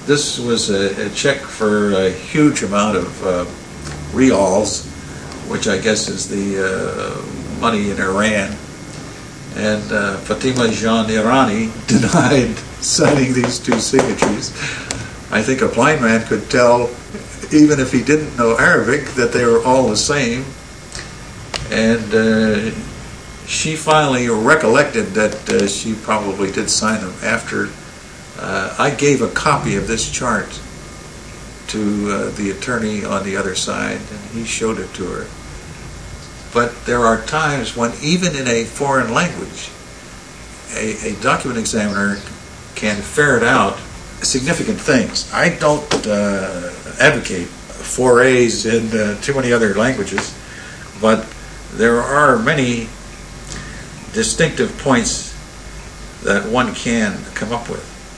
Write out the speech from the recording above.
this was a check for a huge amount of rials, which I guess is the money in Iran. And Fatima Jean Irani denied signing these two signatures. I think a blind man could tell, even if he didn't know Arabic, that they were all the same. And she finally recollected that she probably did sign them after I gave a copy of this chart to the attorney on the other side, and he showed it to her. But there are times when, even in a foreign language, a document examiner can ferret out significant things. I don't advocate forays in too many other languages, but there are many distinctive points that one can come up with.